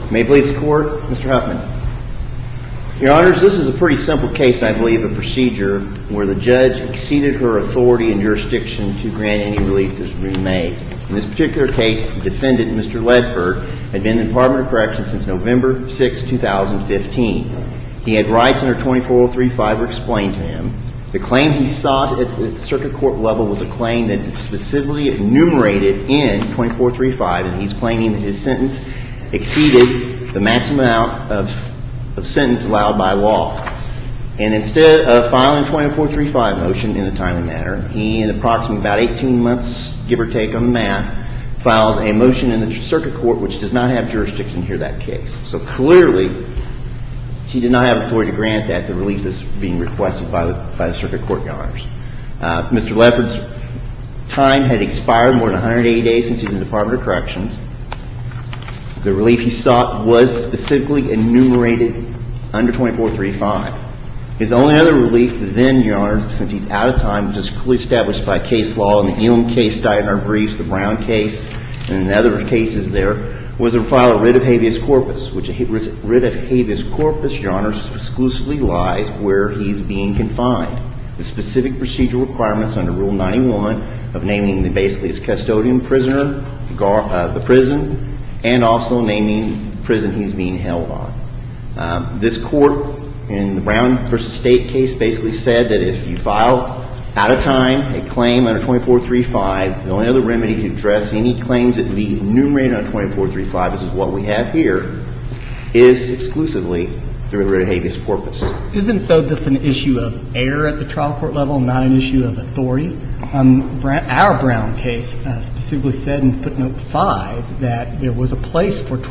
May it please the Court, Mr. Huffman. Your Honors, this is a pretty simple case, I believe, a procedure where the judge exceeded her authority and jurisdiction to grant any relief that was being made. In this particular case, the defendant, Mr. Ledford, had been in the Department of Corrections since November 6, 2015. He had rights under 24035 were explained to him. The claim he sought at the circuit court level was a claim that is specifically enumerated in 24035, and he's claiming that his sentence exceeded the maximum amount of sentence allowed by law. And instead of filing a 24035 motion in a timely manner, he, in approximately about 18 months, give or take on the math, files a motion in the circuit court which does not have jurisdiction to hear that case. So clearly, she did not have authority to grant that, the relief that's being requested by the circuit court, Your Honors. Mr. Ledford's time had expired more than 180 days since he's in the Department of Corrections. The relief he sought was specifically enumerated under 24035. His only other relief then, Your Honors, since he's out of time, which is clearly established by case law, in the Elam case cited in our briefs, the Brown case, and in other cases there, was to file a writ of habeas corpus, which a writ of habeas corpus, Your Honors, exclusively lies where he's being confined. The specific procedural requirements under Rule 91 of naming basically his custodian prisoner, the prison, and also naming the prison he's being held on. This court in the Brown v. State case basically said that if you file out of time a claim under 24035, the only other remedy to address any claims that would be enumerated under 24035, this is what we have here, is exclusively through a writ of habeas corpus. Isn't, though, this an issue of error at the trial court level, not an issue of authority? Our Brown case specifically said in footnote 5 that there was a place for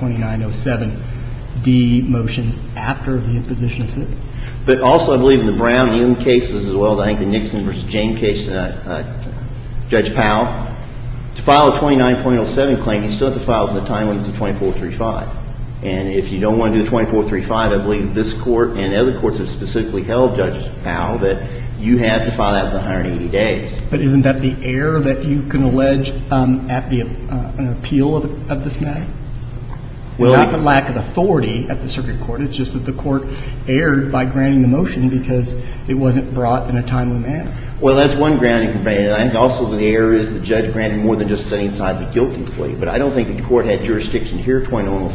2907D motions after the imposition of sentence. But also, I believe in the Brown and Elam cases, as well as I think the Nixon v. James case, Judge Powell, to file a 29.07 claim, you still have to file it at the time when it's a 24035. And if you don't want to do the 24035, I believe this court and other courts have specifically held, Judge Powell, that you have to file that within 180 days. But isn't that the error that you can allege at an appeal of this matter? Well, not the lack of authority at the circuit court. It's just that the court erred by granting the motion because it wasn't brought in a timely manner. Well, that's one ground you can bring. I think also the error is the judge granted more than just setting aside the guilty plea. But I don't think the court had jurisdiction to hear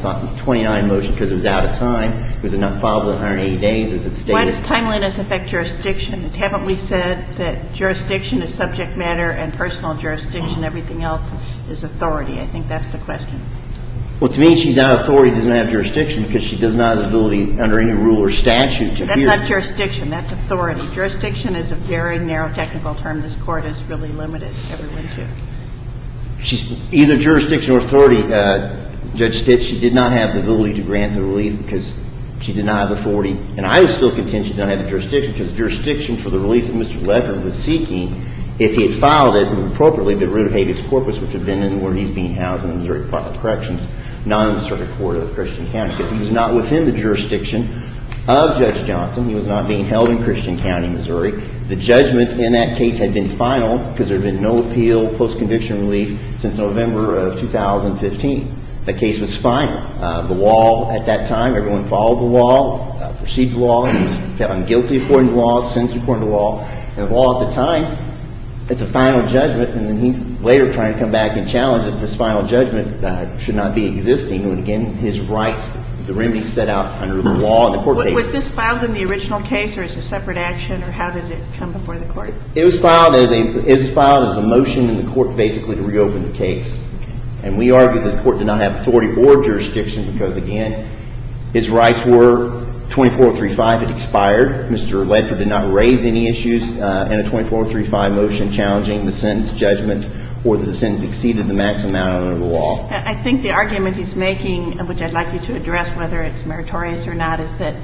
29 motion because it was out of time. It was not filed within 180 days, as it stated. Why does timeliness affect jurisdiction? Haven't we said that jurisdiction is subject matter and personal jurisdiction, everything else is authority? I think that's the question. Well, to me, she's out of authority, doesn't have jurisdiction because she does not have the ability under any rule or statute to hear. That's not jurisdiction. That's authority. Jurisdiction is a very narrow technical term this Court has really limited everyone to. She's either jurisdiction or authority. Judge Stitz, she did not have the ability to grant the relief because she did not have authority. And I would still contend she did not have the jurisdiction because jurisdiction for the relief that Mr. Ledford was seeking, if he had filed it appropriately, the writ of habeas corpus, which had been in where he's being housed in the Missouri Department of Corrections, not in the circuit court of Christian County, because he was not within the jurisdiction of Judge Johnson. He was not being held in Christian County, Missouri. The judgment in that case had been final because there had been no appeal, post-conviction relief since November of 2015. That case was final. The law at that time, everyone followed the law, proceeded the law. He was found guilty according to law, sentenced according to law. And the law at the time, it's a final judgment, and then he's later trying to come back and challenge that this final judgment should not be existing. And again, his rights, the remedy set out under the law in the court case. Was this filed in the original case, or is it a separate action, or how did it come before the court? It was filed as a motion in the court basically to reopen the case. And we argued that the court did not have authority or jurisdiction because, again, his rights were 24035 had expired. Mr. Ledford did not raise any issues in a 24035 motion challenging the sentence judgment or that the sentence exceeded the maximum amount under the law. I think the argument he's making, which I'd like you to address whether it's meritorious or not, is that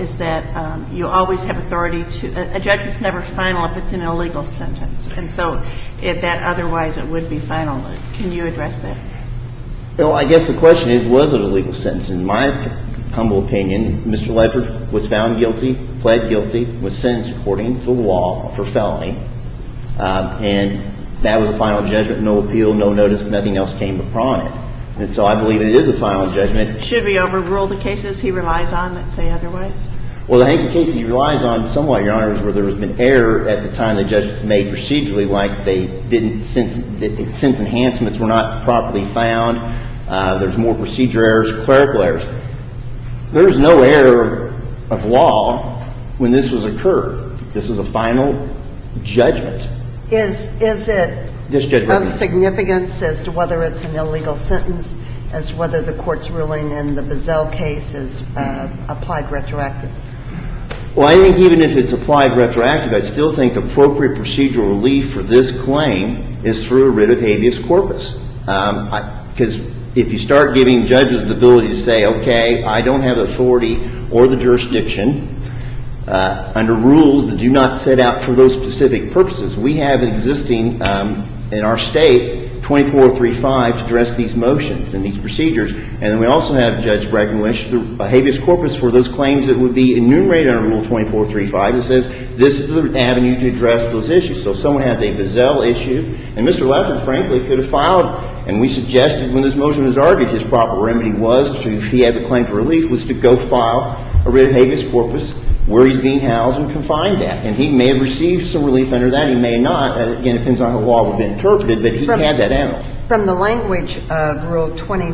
you always have authority to – a judgment's never final if it's an illegal sentence. And so if that otherwise it would be final. Can you address that? Well, I guess the question is, was it a legal sentence? In my humble opinion, Mr. Ledford was found guilty, pled guilty, was sentenced according to the law for felony. And that was a final judgment, no appeal, no notice, nothing else came upon it. And so I believe it is a final judgment. Should we overrule the cases he relies on that say otherwise? Well, I think the cases he relies on somewhat, Your Honor, is where there has been error at the time the judgment was made procedurally, like they didn't, since enhancements were not properly found, there's more procedure errors, clerical errors. There's no error of law when this was occurred. This was a final judgment. Is it of significance as to whether it's an illegal sentence, as to whether the court's ruling in the Bazell case is applied retroactive? Well, I think even if it's applied retroactive, I still think appropriate procedural relief for this claim is through a writ of habeas corpus. Because if you start giving judges the ability to say, okay, I don't have the authority or the jurisdiction under rules that do not set out for those specific purposes. We have existing in our state 2435 to address these motions and these procedures. And then we also have, Judge Breckenridge, a habeas corpus for those claims that would be enumerated under Rule 2435 that says this is the avenue to address those issues. So if someone has a Bazell issue, and Mr. Leffert, frankly, could have filed, and we suggested when this motion was argued, his proper remedy was to, if he has a claim for relief, was to go file a writ of habeas corpus where he's being housed and confined at. And he may have received some relief under that. He may not. Again, it depends on how the law would be interpreted, but he had that animal. From the language of Rule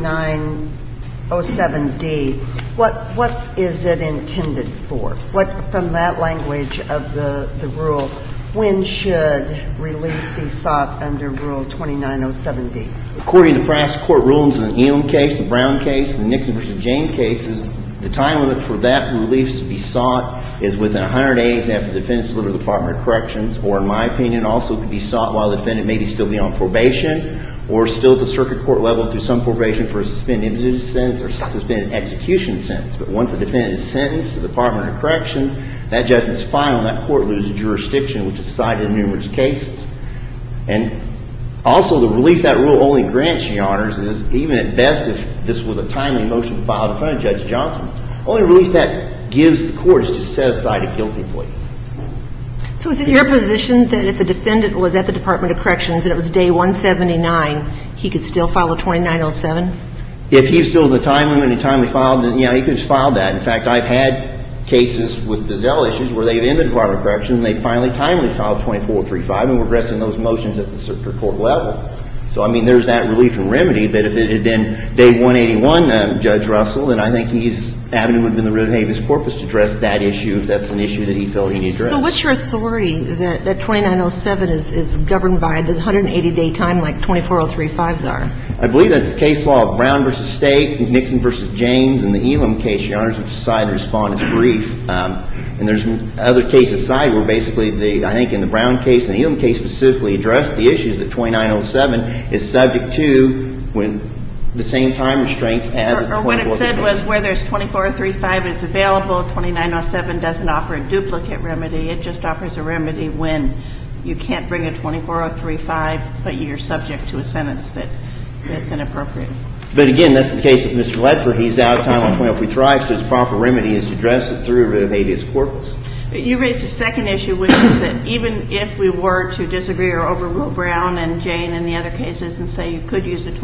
2907D, what is it intended for? From that language of the rule, when should relief be sought under Rule 2907D? According to past court rulings in the Elam case, the Brown case, the Nixon v. James cases, the time limit for that relief to be sought is within 100 days after the defendant's delivered to the Department of Corrections, or in my opinion, also could be sought while the defendant may still be on probation or still at the circuit court level through some probation for a suspended imposition sentence or suspended execution sentence. But once the defendant is sentenced to the Department of Corrections, that judgment is final and that court loses jurisdiction, which is cited in numerous cases. And also, the relief that rule only grants, Your Honors, is even at best if this was a timely motion filed in front of Judge Johnson, only relief that gives the court is to set aside a guilty plea. So is it your position that if the defendant was at the Department of Corrections and it was day 179, he could still file a 2907? If he's still in the time limit and timely filed, then, yeah, he could have filed that. In fact, I've had cases with Bazell issues where they've in the Department of Corrections and they finally timely filed 2435 and we're addressing those motions at the circuit court level. So, I mean, there's that relief and remedy, but if it had been day 181, Judge Russell, then I think his avenue would have been the writ of habeas corpus to address that issue if that's an issue that he felt he needed to address. So what's your authority that 2907 is governed by the 180-day time like 24035s are? I believe that's the case law of Brown v. State, Nixon v. James, and the Elam case, Your Honors, which decided to respond as brief. And there's other cases cited where basically I think in the Brown case and the Elam case specifically addressed the issues that 2907 is subject to when the same time restraints as a 2435. Or what it said was where there's 2435 is available, 2907 doesn't offer a duplicate remedy. It just offers a remedy when you can't bring a 24035, but you're subject to a sentence that's inappropriate. But again, that's the case with Mr. Ledford. He's out of time on 24035, so his proper remedy is to address it through a writ of habeas corpus. You raised a second issue, which is that even if we were to disagree or overrule Brown and Jane and the other cases and say you could use the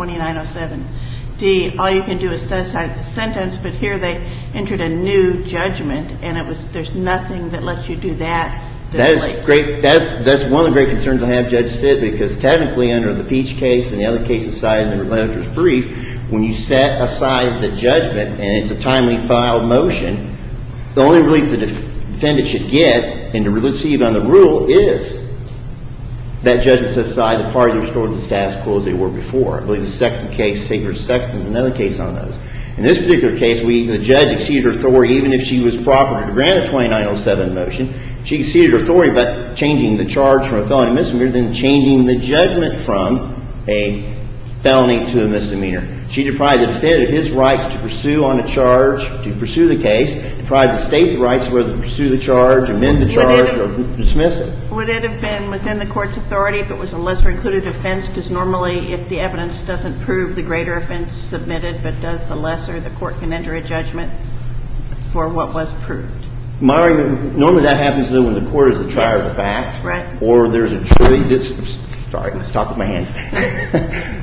2907D, all you can do is set aside the sentence, but here they entered a new judgment, and there's nothing that lets you do that. That is great. That's one of the great concerns I have, Judge Stitt, because technically under the Peach case and the other cases cited in the Ledford's brief, when you set aside the judgment and it's a timely filed motion, the only relief the defendant should get and to receive on the rule is that judgment set aside, the party restored the status quo as they were before. I believe the Sexton case, Sager Sexton, is another case on those. In this particular case, the judge exceeded her authority even if she was proper to grant a 2907 motion. She exceeded her authority by changing the charge from a felony to misdemeanor, then changing the judgment from a felony to a misdemeanor. She deprived the defendant of his rights to pursue on a charge, to pursue the case, deprived the state the rights to whether to pursue the charge, amend the charge, or dismiss it. Would it have been within the court's authority if it was a lesser included offense? Because normally if the evidence doesn't prove the greater offense submitted but does the lesser, the court can enter a judgment for what was proved. My argument, normally that happens when the court is the trier of the fact. Right. Or there's a jury that's, sorry, talk with my hands.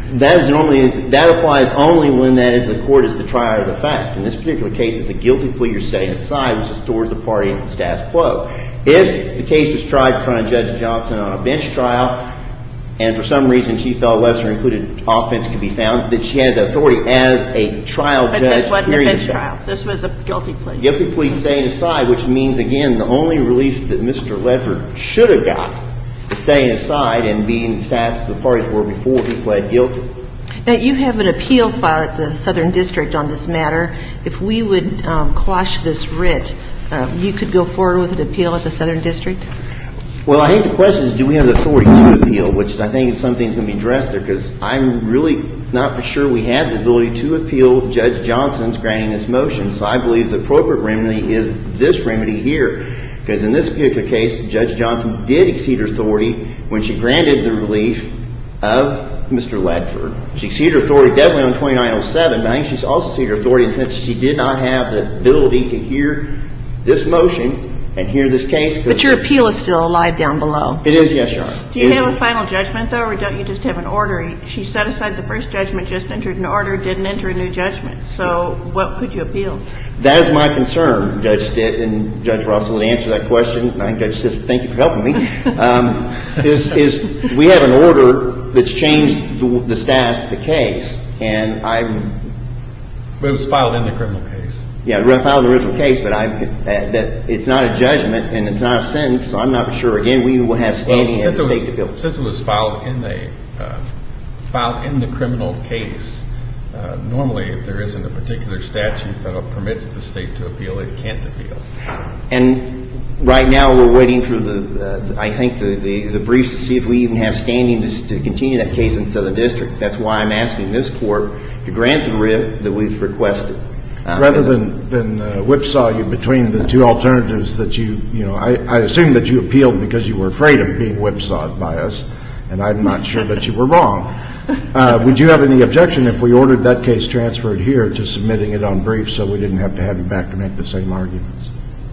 That applies only when the court is the trier of the fact. In this particular case, it's a guilty plea you're setting aside, which restores the party to status quo. If the case was tried in front of Judge Johnson on a bench trial, and for some reason she felt lesser included offense could be found, that she has authority as a trial judge. But this wasn't a bench trial. This was a guilty plea. Guilty plea setting aside, which means, again, the only relief that Mr. Ledford should have got is setting aside and being the status the parties were before he pled guilty. Now, you have an appeal filed at the Southern District on this matter. If we would quash this writ, you could go forward with an appeal at the Southern District? Well, I think the question is, do we have the authority to appeal, which I think is something that's going to be addressed there, because I'm really not for sure we have the ability to appeal Judge Johnson's granting this motion. So I believe the appropriate remedy is this remedy here, because in this particular case, Judge Johnson did exceed her authority when she granted the relief of Mr. Ledford. She exceeded her authority definitely on 2907, but I think she's also exceeded her authority in the sense she did not have the ability to hear this motion and hear this case. But your appeal is still alive down below. It is, yes, Your Honor. Do you have a final judgment, though, or don't you just have an order? She set aside the first judgment, just entered an order, didn't enter a new judgment. So what could you appeal? That is my concern, Judge Stitt and Judge Russell, to answer that question. I think Judge Stitt, thank you for helping me. Is we have an order that's changed the status of the case, and But it was filed in the criminal case. Yeah, we filed the original case, but that it's not a judgment and it's not a sentence, so I'm not sure. Again, we will have standing as a state to appeal. Since it was filed in the criminal case, normally if there isn't a particular statute that permits the state to appeal, it can't appeal. And right now we're waiting for the briefs to see if we even have standing to continue that case in Southern District. That's why I'm asking this court to grant the writ that we've requested. Rather than whipsaw you between the two alternatives that I assume that you appealed because you were afraid of being whipsawed by us, and I'm not sure that you were wrong. Would you have any objection if we ordered that case transferred here to submitting it on brief so we didn't have to have you back to make the same arguments?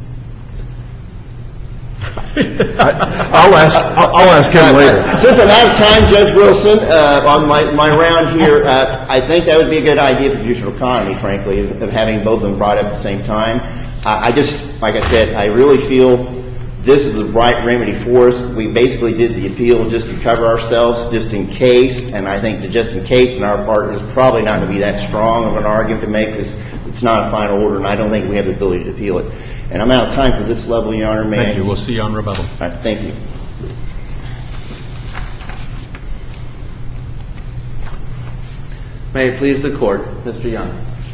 I'll ask him later. Since I'm out of time, Judge Wilson, on my round here, I think that would be a good idea for judicial economy, frankly, of having both of them brought up at the same time. I just, like I said, I really feel this is the right remedy for us. We basically did the appeal just to cover ourselves, just in case, and I think the just in case on our part is probably not going to be that strong of an argument to make because it's not a final order, and I don't think we have the ability to appeal it. And I'm out of time for this level, Your Honor. Thank you. We'll see you on rebuttal. All right. Thank you. May it please the Court, Mr. Young.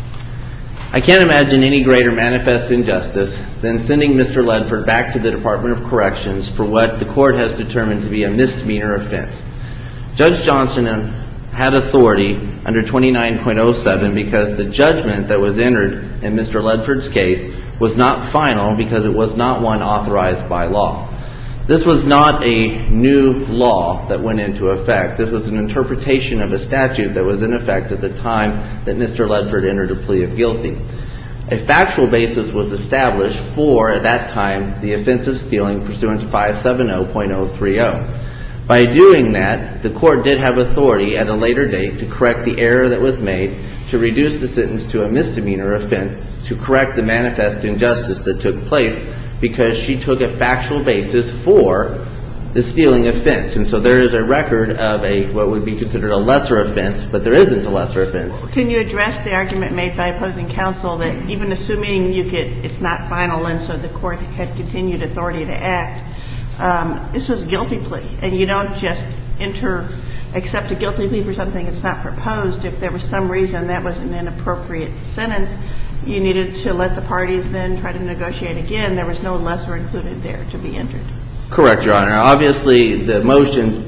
I can't imagine any greater manifest injustice than sending Mr. Ledford back to the Department of Corrections for what the Court has determined to be a misdemeanor offense. Judge Johnson had authority under 29.07 because the judgment that was entered in Mr. Ledford's case was not final because it was not one authorized by law. This was not a new law that went into effect. This was an interpretation of a statute that was in effect at the time that Mr. Ledford entered a plea of guilty. A factual basis was established for, at that time, the offense of stealing pursuant to 570.030. By doing that, the Court did have authority at a later date to correct the error that was made, to reduce the sentence to a misdemeanor offense, to correct the manifest injustice that took place because she took a factual basis for the stealing offense. And so there is a record of what would be considered a lesser offense, but there isn't a lesser offense. Can you address the argument made by opposing counsel that even assuming it's not final and so the Court had continued authority to act, this was a guilty plea, and you don't just accept a guilty plea for something that's not proposed. If there was some reason that was an inappropriate sentence, you needed to let the parties then try to negotiate again. There was no lesser included there to be entered. Correct, Your Honor. Obviously, the motion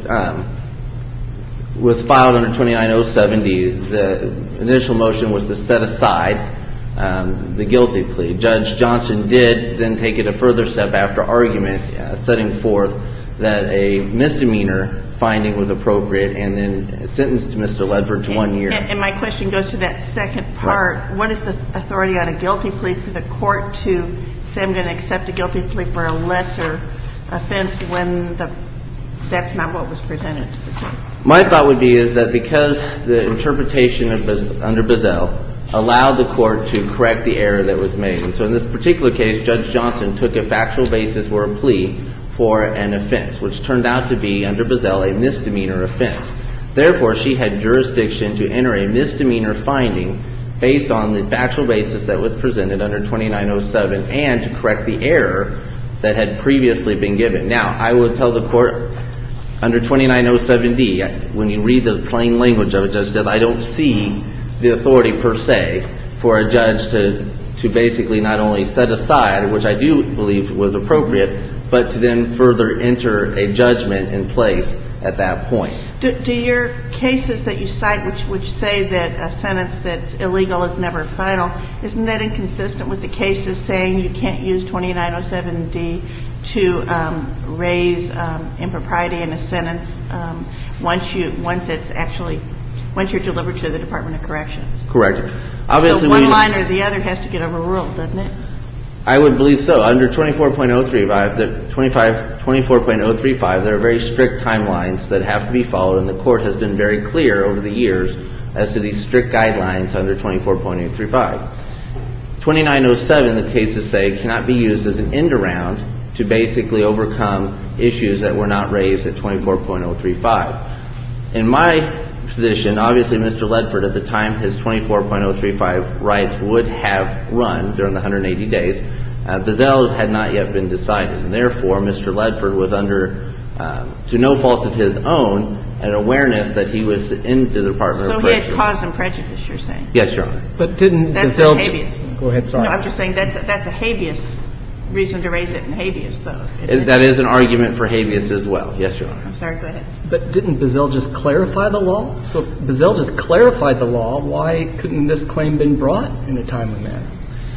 was filed under 29.070. The initial motion was to set aside the guilty plea. Judge Johnson did then take it a further step after argument, setting forth that a misdemeanor finding was appropriate and then sentenced Mr. Ledford to 1 year. And my question goes to that second part. Right. What is the authority on a guilty plea for the Court to say I'm going to accept a guilty plea for a lesser offense when the that's not what was presented to the court? My thought would be is that because the interpretation under Bazell allowed the court to correct the error that was made. And so in this particular case, Judge Johnson took a factual basis for a plea for an offense, which turned out to be, under Bazell, a misdemeanor offense. Therefore, she had jurisdiction to enter a misdemeanor finding based on the factual basis that was presented under 2907 and to correct the error that had previously been given. Now, I would tell the court under 2907D, when you read the plain language of it, Judge Death, I don't see the authority per se for a judge to basically not only set aside, which I do believe was appropriate, but to then further enter a judgment in place at that point. Do your cases that you cite, which say that a sentence that's illegal is never final, isn't that inconsistent with the cases saying you can't use 2907D to raise impropriety in a sentence once you're delivered to the Department of Corrections? Correct. Obviously, so one line or the other has to get overruled, doesn't it? I would believe so. Under 24.035, there are very strict timelines that have to be followed, and the court has been very clear over the years as to these strict guidelines under 24.035. 2907, the cases say, cannot be used as an end around to basically overcome issues that were not raised at 24.035. In my position, obviously Mr. Ledford, at the time his 24.035 rights would have run during the 180 days, Bazell had not yet been decided. And therefore, Mr. Ledford was under, to no fault of his own, an awareness that he was in the Department of Corrections. So he had cause and prejudice, you're saying? Yes, Your Honor. But didn't that's Bazell... a habeas. Go ahead, sorry. No, I'm just saying that's a habeas reason to raise it in habeas, though. That is an argument for habeas as well. Yes, Your Honor. I'm sorry, go ahead. But didn't Bazell just clarify the law? So if Bazell just clarified the law, why couldn't this claim been brought in a timely manner?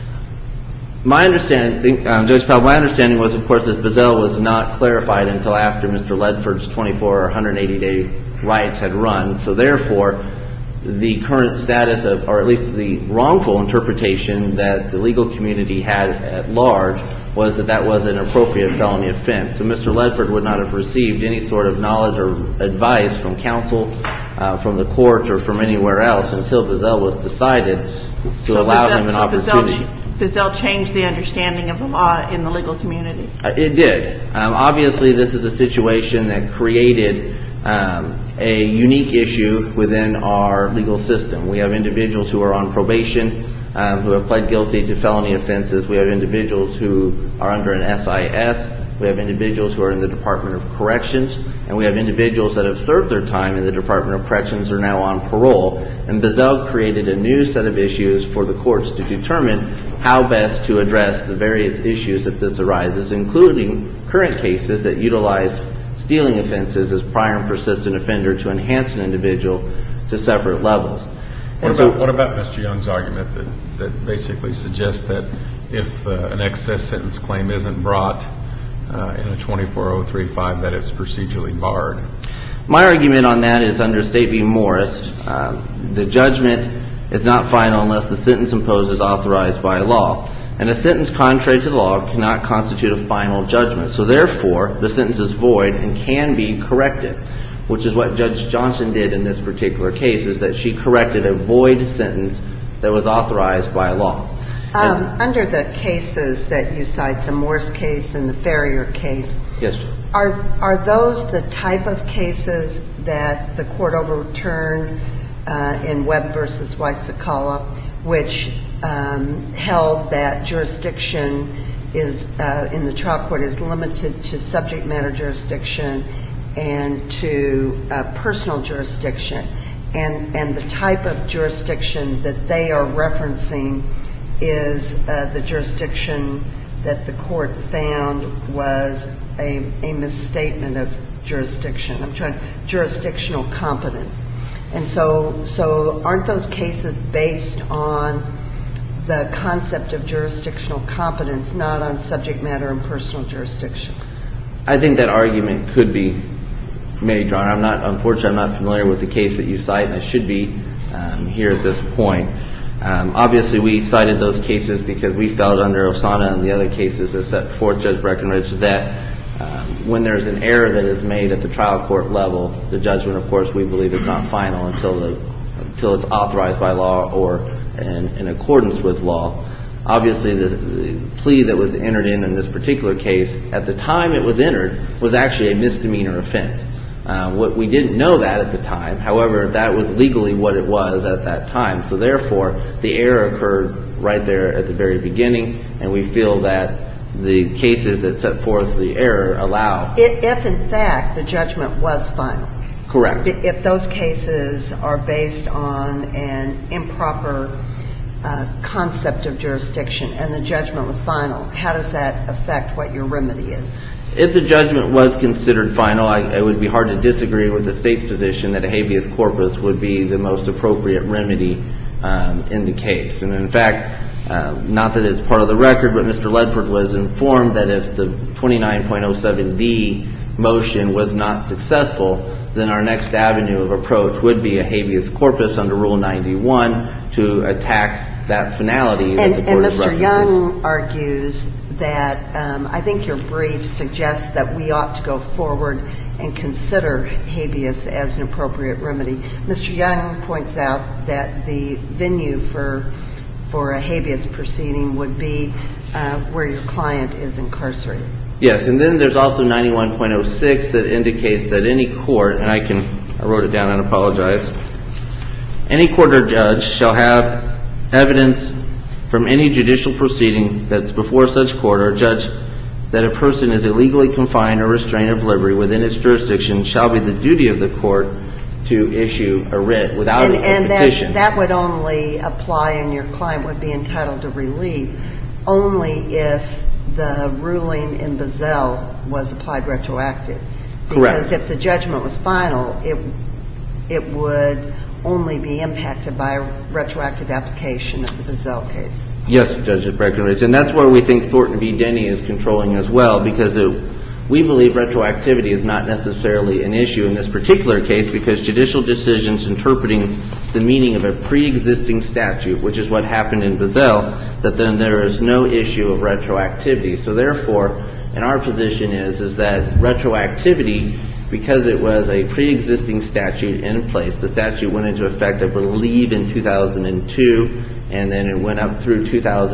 My understanding, Judge Powell, my understanding was, of course, that Bazell was not clarified until after Mr. Ledford's 24 or 180-day rights had run. So therefore, the current status of, or at least the wrongful interpretation that the legal community had at large was that that was an appropriate felony offense. So Mr. Ledford would not have received any sort of knowledge or advice from counsel, from the court, or from anywhere else until Bazell was decided to allow him an opportunity. Bazell changed the understanding of the law in the legal community. It did. Obviously, this is a situation that created a unique issue within our legal system. We have individuals who are on probation, who have pled guilty to felony offenses. We have individuals who are under an SIS. We have individuals who are in the Department of Corrections. And we have individuals that have served their time in the Department of Corrections are now on parole. And Bazell created a new set of issues for the courts to determine how best to address the various issues that this arises, including current cases that utilize stealing offenses as prior and persistent offender to enhance an individual to separate levels. What about Mr. Young's argument that basically suggests that if an excess sentence claim isn't brought in a 24035, that it's procedurally barred? My argument on that is under State v. Morris, the judgment is not final unless the sentence imposed is authorized by law. And a sentence contrary to the law cannot constitute a final judgment. So therefore, the sentence is void and can be corrected, which is what Judge Johnson did in this particular case, is that she corrected a void sentence that was authorized by law. Under the cases that you cite, the Morse case and the Ferrier case, yes, sir. Are those the type of cases that the court overturned in Webb v. Waisakala, which held that jurisdiction is in the trial court is limited to subject matter jurisdiction and to personal jurisdiction, and the type of jurisdiction that they are referencing is the jurisdiction that the court found was a misstatement of jurisdiction. Jurisdictional competence. And so aren't those cases based on the concept of jurisdictional competence, not on subject matter and personal jurisdiction? I think that argument could be made, Your Honor. Unfortunately, I'm not familiar with the case that you cite, and I should be here at this point. Obviously, we cited those cases because we felt under Osana and the other cases that set forth, Judge Breckenridge, that when there's an error that is made at the trial court level, the judgment, of course, we believe is not final until it's authorized by law or in accordance with law. Obviously, the plea that was entered in this particular case, at the time it was entered, was actually a misdemeanor offense. We didn't know that at the time. However, that was legally what it was at that time. So therefore, the error occurred right there at the very beginning, and we feel that the cases that set forth the error allow. If in fact the judgment was final. Correct. If those cases are based on an improper concept of jurisdiction and the judgment was final, how does that affect what your remedy is? If the judgment was considered final, it would be hard to disagree with the state's position that a habeas corpus would be the most appropriate remedy in the case. And in fact, not that it's part of the record, but Mr. Ledford was informed that if the 29.07D motion was not successful, then our next avenue of approach would be a habeas corpus under Rule 91 to attack that finality that the court has references. And Mr. Young argues that I think your brief suggests that we ought to go forward and consider habeas as an appropriate remedy. Mr. Young points out that the venue for a habeas proceeding would be where your client is incarcerated. Yes, and then there's also 91.06 that indicates that any court, and I wrote it down and apologize, any court or judge shall have evidence from any judicial proceeding that's before such court or judge that a person is illegally confined or restrained of liberty within its jurisdiction shall be the duty of the court to issue a writ without a petition. And that would only apply and your client would be entitled to relief only if the ruling in Bazell was applied retroactive. Correct. Because if the judgment was final, it would only be impacted by a retroactive application of the Bazell case. Yes, Judge Breckenridge. And that's where we think Thornton v. Denny is controlling as well, because we believe retroactivity is not necessarily an issue in this particular case because judicial decisions interpreting the meaning of a pre-existing statute, which is what happened in Bazell, that then there is no issue of retroactivity. So therefore, and our position is that retroactivity, because it was a pre-existing statute in place, the statute went into effect, I believe, in 2002, and then it went up through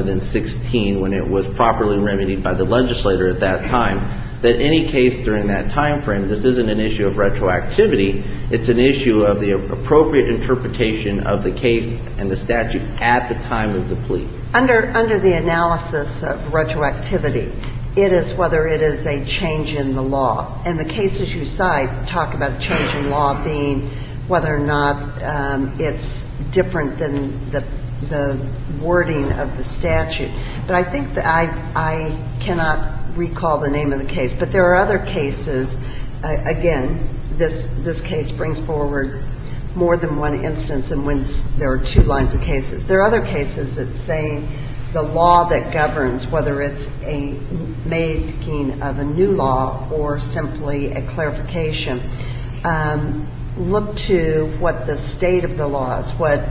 2016 when it was properly remedied by the legislator at that time, that any case during that time frame, this isn't an issue of retroactivity, it's an issue of the appropriate interpretation of the case and the statute at the time of the plea. Under the analysis of retroactivity, it is whether it is a change in the law. And the cases you cite talk about a change in law being whether or not it's different than the wording of the statute. But I think that I cannot recall the name of the case. But there are other cases, again, this case brings forward more than one instance in which there are two lines of cases. There are other cases that say the law that governs, whether it's a making of a new law or simply a clarification, look to what the state of the law is, what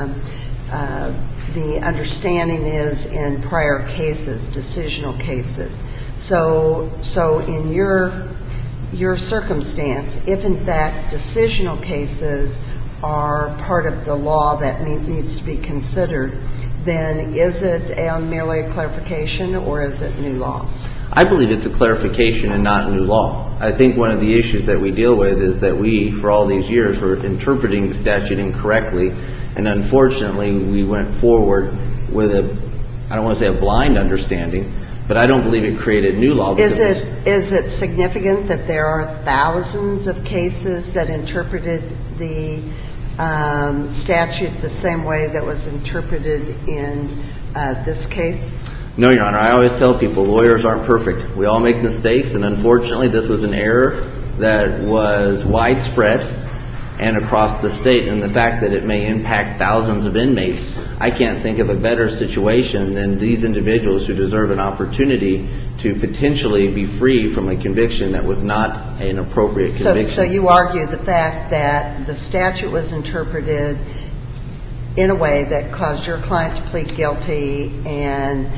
the understanding is in prior cases, decisional cases. So in your circumstance, if in fact decisional cases are part of the law that needs to be considered, then is it merely a clarification or is it new law? I believe it's a clarification and not new law. I think one of the issues that we deal with is that we, for all these years, were interpreting the statute incorrectly, and unfortunately we went forward with I don't want to say a blind understanding, but I don't believe it created new law. Is it significant that there are thousands of cases that interpreted the statute the same way that was interpreted in this case? No, Your Honor. I always tell people lawyers aren't perfect. We all make mistakes, and unfortunately this was an error that was widespread and across the state. And the fact that it may impact thousands of inmates, I can't think of a better situation than these individuals who deserve an opportunity to potentially be free from a conviction that was not an appropriate conviction. So you argue the fact that the statute was interpreted in a way that caused your client to plead guilty and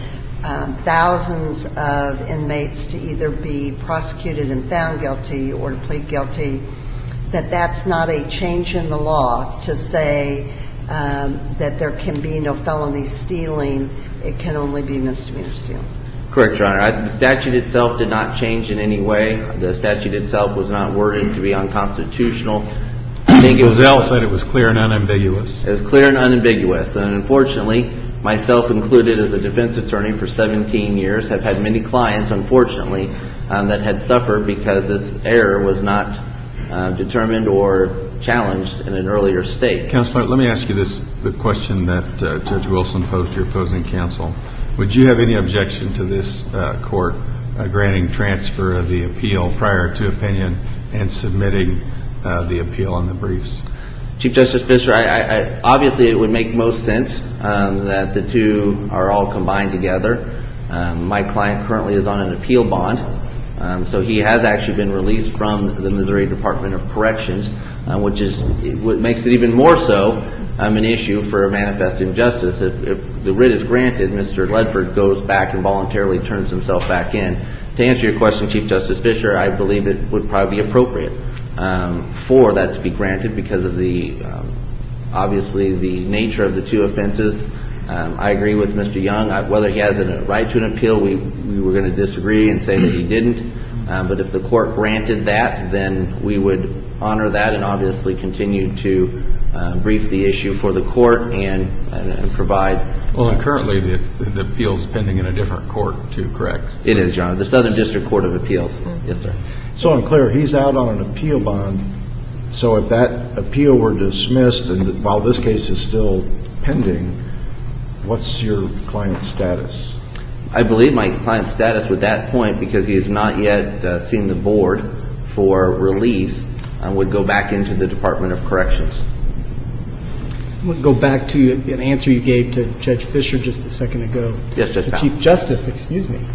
thousands of inmates to either be prosecuted and found guilty or to plead guilty, that's not a change in the law to say that there can be no felony stealing, it can only be misdemeanor stealing. Correct, Your Honor. The statute itself did not change in any way. The statute itself was not worded to be unconstitutional. I think Bazell said it was clear and unambiguous. It was clear and unambiguous. And unfortunately, myself included as a defense attorney for 17 years, have had many clients, unfortunately, that had suffered because this error was not determined or challenged in an earlier state. Counselor, let me ask you the question that Judge Wilson posed to your opposing counsel. Would you have any objection to this court granting transfer of the appeal prior to opinion and submitting the appeal on the briefs? Chief Justice Fischer, I obviously it would make most sense that the two are all combined together. My client currently is on an appeal bond, so he has actually been released from the Missouri Department of Corrections, which is what makes it even more so an issue for a manifest injustice. If the writ is granted, Mr. Ledford goes back and voluntarily turns himself back in. To answer your question, Chief Justice Fischer, I believe it would probably be appropriate for that to be granted because of the obviously the nature of the two offenses. I agree with Mr. Young. Whether he has a right to an appeal, we were going to disagree and say that he didn't. But if the court granted that, then we would honor that and obviously continue to brief the issue for the court and provide. Well, and currently the appeal is pending in a different court, too, correct? It is, Your Honor. The Southern District Court of Appeals. Yes, sir. So I'm clear, he's out on an appeal bond. So if that appeal were dismissed and while this case is still pending, what's your client's status? I believe my client's status at that point, because he has not yet seen the board for release, would go back into the Department of Corrections. We'll go back to an answer you gave to Judge Fischer just a second ago. Yes, Judge Powell. Chief Justice, excuse me,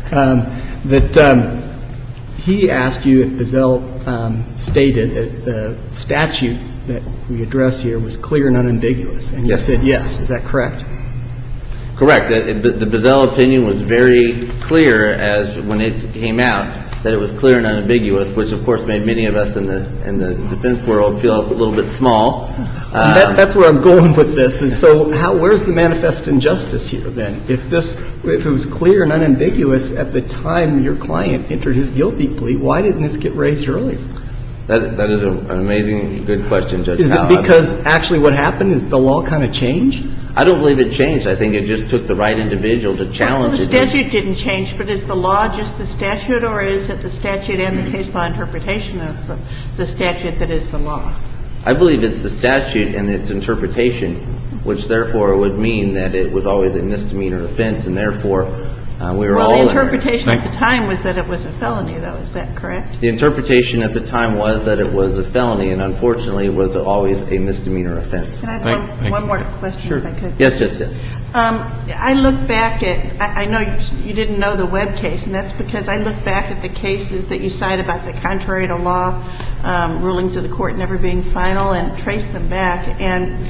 that he asked you if Bazell stated that the statute that we address here was clear and unambiguous. And you said yes. Is that correct? Correct. The Bazell opinion was very clear as when it came out that it was clear and unambiguous, which of course made many of us in the defense world feel a little bit small. That's where I'm going with this. Is so where's the manifest injustice here then? If it was clear and unambiguous at the time your client entered his guilty plea, why didn't this get raised earlier? That is an amazing, good question, Judge Powell. Is it because actually what happened is the law kind of changed? I don't believe it changed. I think it just took the right individual to challenge it. The statute didn't change, but is the law just the statute, or is it the statute and the case law interpretation of the statute that is the law? I believe it's the statute and its interpretation, which therefore would mean that it was always a misdemeanor offense, and therefore we were all in. Well, the interpretation at the time was that it was a felony, though. Is that correct? The interpretation at the time was that it was a felony, and unfortunately it was always a misdemeanor offense. Can I have one more question, if I could? Yes, Justice. I look back at, I know you didn't know the Webb case, and that's because I look back at the cases that you cite about the contrary to law rulings of the court never being final and trace them back,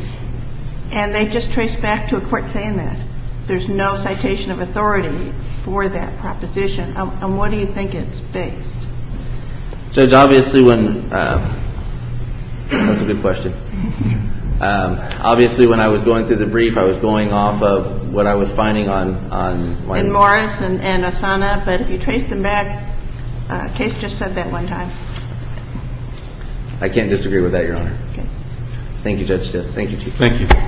and they just trace back to a court saying that. There's no citation of authority for that proposition. On what do you think it's based? Judge, obviously when that's a good question. Obviously when I was going through the brief, I was going off of what I was finding on my... In Morris and Asana, but if you trace them back, case just said that one time. I can't disagree with that, Your Honor. Okay. Thank you, Judge Stitt. Thank you, Chief. Thank you.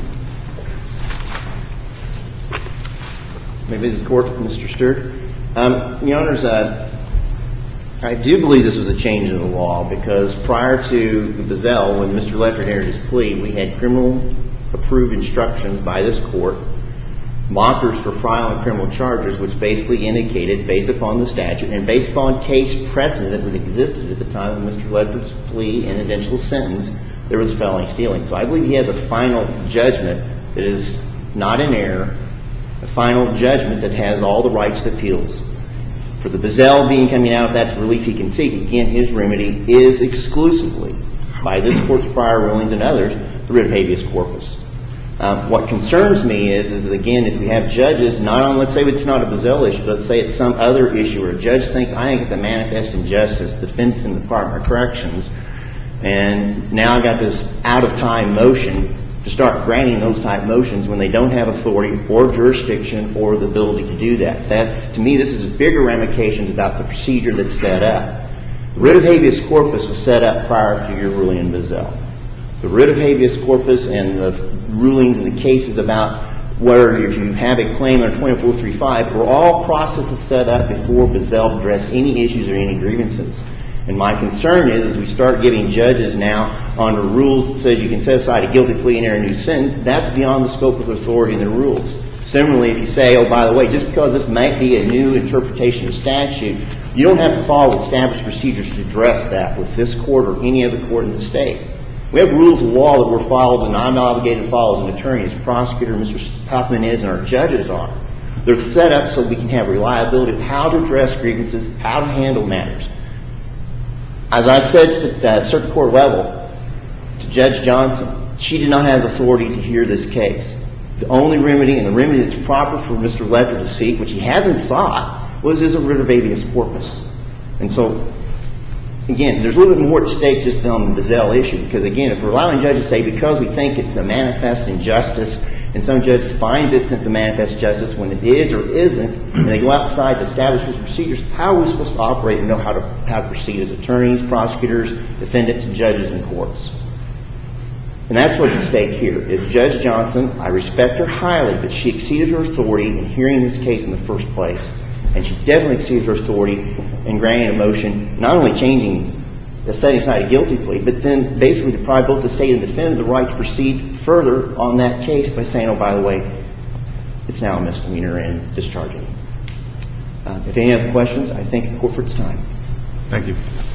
Maybe this court, Mr. Stewart. Your Honors, I do believe this was a change in the law because prior to the Bazell, when Mr. Ledford entered his plea, we had criminal-approved instructions by this court, mockers for filing criminal charges, which basically indicated, based upon the statute and based upon case precedent that existed at the time of Mr. Ledford's plea and eventual sentence, there was felony stealing. So I believe he has a final judgment that is not in error, a final judgment that has all the rights to appeals. For the Bazell coming out, if that's relief he can seek, again, his remedy is exclusively, by this court's prior rulings and others, the writ of habeas corpus. What concerns me is that, again, if we have judges, not on, let's say it's not a Bazell issue, but let's say it's some other issue where a judge thinks, I think it's a manifest injustice, the defendant's in the Department of Corrections, and now I've got this out-of-time motion to start granting those type motions when they don't have authority or jurisdiction or the ability to do that. To me, this is bigger ramifications about the procedure that's set up. The writ of habeas corpus was set up prior to your ruling in Bazell. The writ of habeas corpus and the rulings and the cases about whether if you have a claim under 2435 were all processes set up before Bazell addressed any issues or any grievances. And my concern is, as we start giving judges now under rules that says you can set aside a guilty plea and enter a new sentence, that's beyond the scope of authority in the rules. Similarly, if you say, oh, by the way, just because this might be a new interpretation of statute, you don't have to follow established procedures to address that with this court or any other court in the state. We have rules of law that were followed, and I'm obligated to follow as an attorney, as prosecutor, Mr. Huffman is, and our judges are. They're set up so we can have reliability of how to address grievances, how to handle matters. As I said at the circuit court level to Judge Johnson, she did not have authority to hear this case. The only remedy, and the remedy that's proper for Mr. Ledford to seek, which he hasn't sought, was his writ of habeas corpus. And so, again, there's a little bit more at stake just on the Bazell issue, because, again, if we're allowing judges to say because we think it's a manifest injustice, and some judge finds it it's a manifest justice when it is or isn't, and they go outside to establish those procedures, how are we supposed to operate and know how to proceed as attorneys, prosecutors, defendants, and judges in courts? And that's what's at stake here, is Judge Johnson, I respect her highly, but she exceeded her authority in hearing this case in the first place, and she definitely exceeded her authority in granting a motion, not only setting aside a guilty plea, but then basically deprive both the state and defendant of the right to proceed further on that case by saying, oh, by the way, it's now a misdemeanor and discharging. If any other questions, I thank the court for its time. Thank you.